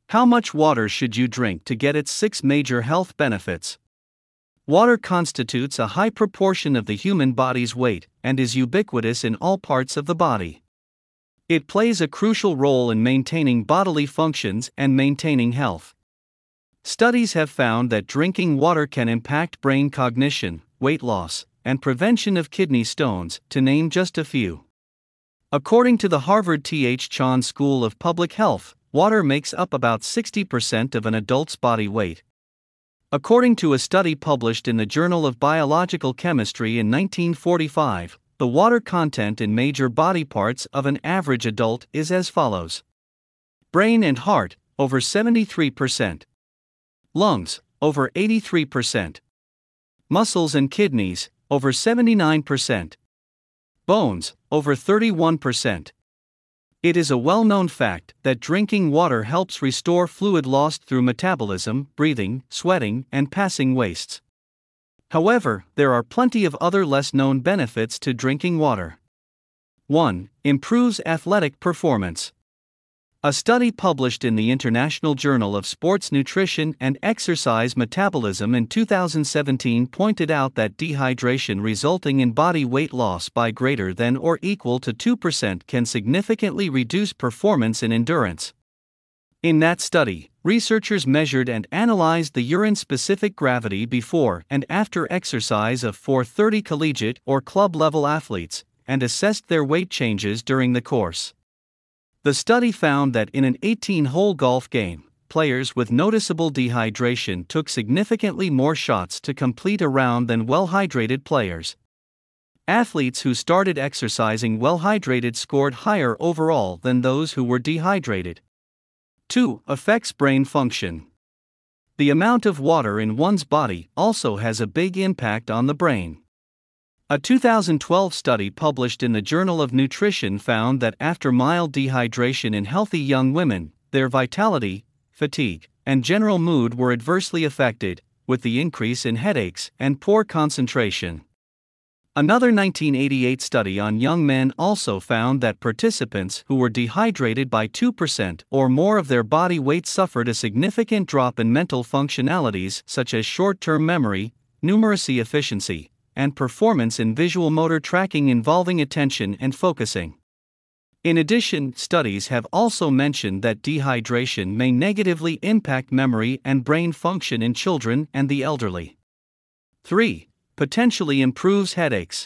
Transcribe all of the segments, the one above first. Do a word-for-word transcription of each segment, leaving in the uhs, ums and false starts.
How much water should you drink to get its six major health benefits? Water constitutes a high proportion of the human body's weight and is ubiquitous in all parts of the body. It plays a crucial role in maintaining bodily functions and maintaining health. Studies have found that drinking water can impact brain cognition, weight loss, and prevention of kidney stones, to name just a few. According to the Harvard T H Chan School of Public Health, water makes up about sixty percent of an adult's body weight. According to a study published in the Journal of Biological Chemistry in nineteen forty-five, the water content in major body parts of an average adult is as follows: brain and heart, over seventy-three percent. Lungs, over eighty-three percent. Muscles and kidneys, over seventy-nine percent. Bones, over thirty-one percent. It is a well-known fact that drinking water helps restore fluid lost through metabolism, breathing, sweating, and passing wastes. However, there are plenty of other less-known benefits to drinking water. one. Improves athletic performance. A study published in the International Journal of Sports Nutrition and Exercise Metabolism in two thousand seventeen pointed out that dehydration resulting in body weight loss by greater than or equal to two percent can significantly reduce performance in endurance. In that study, researchers measured and analyzed the urine-specific gravity before and after exercise of four hundred thirty collegiate or club-level athletes, and assessed their weight changes during the course. The study found that in an eighteen-hole golf game, players with noticeable dehydration took significantly more shots to complete a round than well-hydrated players. Athletes who started exercising well-hydrated scored higher overall than those who were dehydrated. two. Affects brain function. The amount of water in one's body also has a big impact on the brain. A two thousand twelve study published in the Journal of Nutrition found that after mild dehydration in healthy young women, their vitality, fatigue, and general mood were adversely affected, with the increase in headaches and poor concentration. Another nineteen eighty-eight study on young men also found that participants who were dehydrated by two percent or more of their body weight suffered a significant drop in mental functionalities such as short-term memory, numeracy efficiency, and performance in visual motor tracking involving attention and focusing. In addition, studies have also mentioned that dehydration may negatively impact memory and brain function in children and the elderly. three. Potentially improves headaches.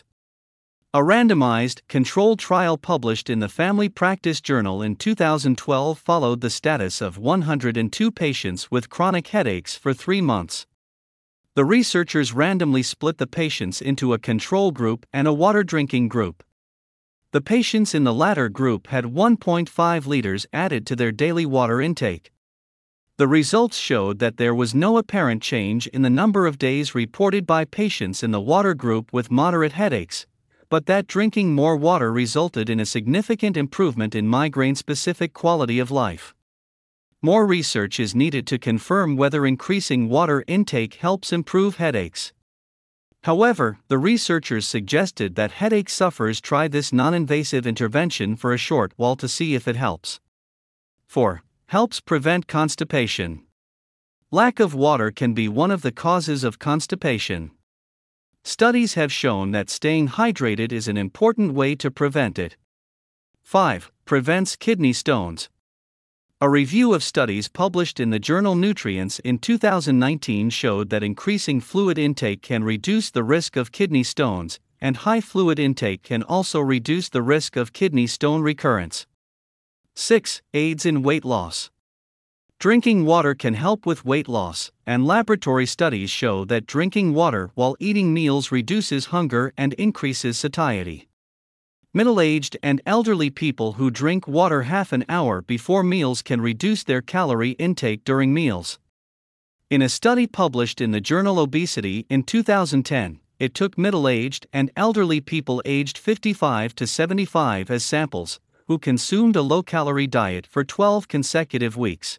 A randomized, controlled trial published in the Family Practice Journal in two thousand twelve followed the status of one hundred two patients with chronic headaches for three months. The researchers randomly split the patients into a control group and a water-drinking group. The patients in the latter group had one point five liters added to their daily water intake. The results showed that there was no apparent change in the number of days reported by patients in the water group with moderate headaches, but that drinking more water resulted in a significant improvement in migraine-specific quality of life. More research is needed to confirm whether increasing water intake helps improve headaches. However, the researchers suggested that headache sufferers try this non-invasive intervention for a short while to see if it helps. four. Helps prevent constipation. Lack of water can be one of the causes of constipation. Studies have shown that staying hydrated is an important way to prevent it. five. Prevents kidney stones. A review of studies published in the journal Nutrients in two thousand nineteen showed that increasing fluid intake can reduce the risk of kidney stones, and high fluid intake can also reduce the risk of kidney stone recurrence. six. Aids in weight loss. Drinking water can help with weight loss, and laboratory studies show that drinking water while eating meals reduces hunger and increases satiety. Middle-aged and elderly people who drink water half an hour before meals can reduce their calorie intake during meals. In a study published in the journal Obesity in two thousand ten, it took middle-aged and elderly people aged fifty-five to seventy-five as samples, who consumed a low-calorie diet for twelve consecutive weeks.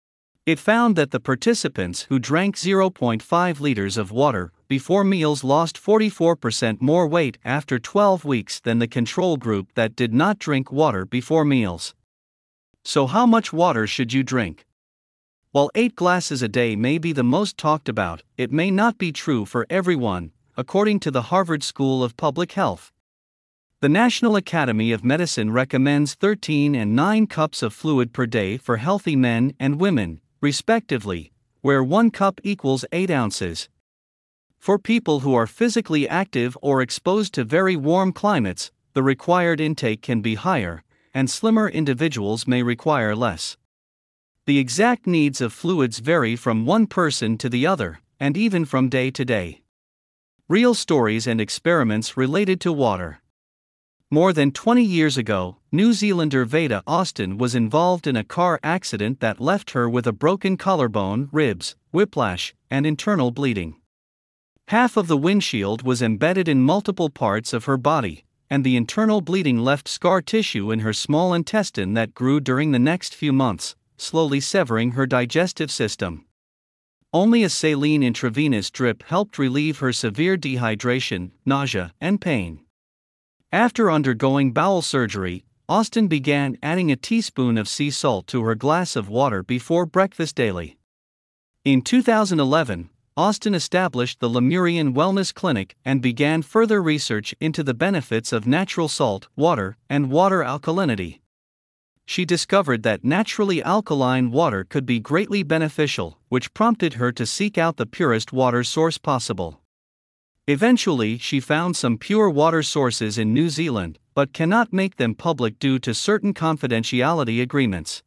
It found that the participants who drank zero point five liters of water before meals lost forty-four percent more weight after twelve weeks than the control group that did not drink water before meals. So how much water should you drink? While eight glasses a day may be the most talked about, it may not be true for everyone, according to the Harvard School of Public Health. The National Academy of Medicine recommends thirteen and nine cups of fluid per day for healthy men and women, respectively, where one cup equals eight ounces. For people who are physically active or exposed to very warm climates, the required intake can be higher, and slimmer individuals may require less. The exact needs of fluids vary from one person to the other, and even from day to day. Real stories and experiments related to water. More than twenty years ago, New Zealander Veda Austin was involved in a car accident that left her with a broken collarbone, ribs, whiplash, and internal bleeding. Half of the windshield was embedded in multiple parts of her body, and the internal bleeding left scar tissue in her small intestine that grew during the next few months, slowly severing her digestive system. Only a saline intravenous drip helped relieve her severe dehydration, nausea, and pain. After undergoing bowel surgery, Austin began adding a teaspoon of sea salt to her glass of water before breakfast daily. In two thousand eleven, Austin established the Lemurian Wellness Clinic and began further research into the benefits of natural salt, water, and water alkalinity. She discovered that naturally alkaline water could be greatly beneficial, which prompted her to seek out the purest water source possible. Eventually, she found some pure water sources in New Zealand, but cannot make them public due to certain confidentiality agreements.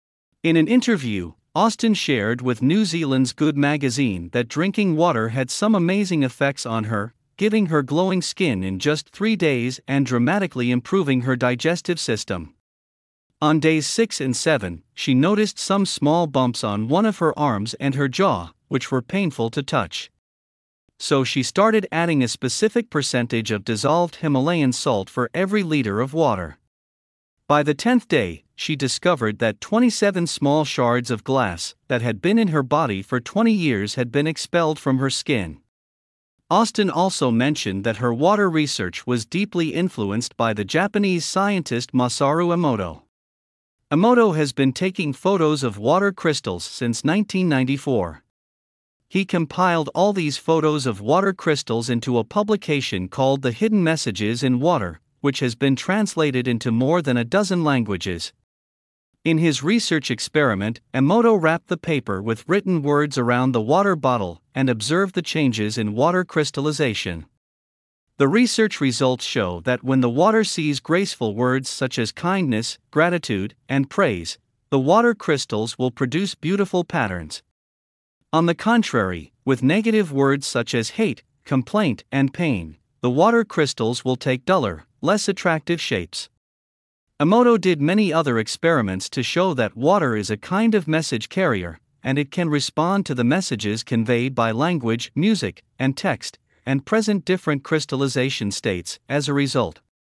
In an interview, Austin shared with New Zealand's Good magazine that drinking water had some amazing effects on her, giving her glowing skin in just three days and dramatically improving her digestive system. On days six and seven, she noticed some small bumps on one of her arms and her jaw, which were painful to touch. So she started adding a specific percentage of dissolved Himalayan salt for every liter of water. By the tenth day, she discovered that twenty-seven small shards of glass that had been in her body for twenty years had been expelled from her skin. Austin also mentioned that her water research was deeply influenced by the Japanese scientist Masaru Emoto. Emoto has been taking photos of water crystals since nineteen ninety-four. He compiled all these photos of water crystals into a publication called The Hidden Messages in Water, which has been translated into more than a dozen languages. In his research experiment, Emoto wrapped the paper with written words around the water bottle and observed the changes in water crystallization. The research results show that when the water sees graceful words such as kindness, gratitude, and praise, the water crystals will produce beautiful patterns. On the contrary, with negative words such as hate, complaint, and pain, the water crystals will take duller, less attractive shapes. Emoto did many other experiments to show that water is a kind of message carrier, and it can respond to the messages conveyed by language, music, and text, and present different crystallization states as a result.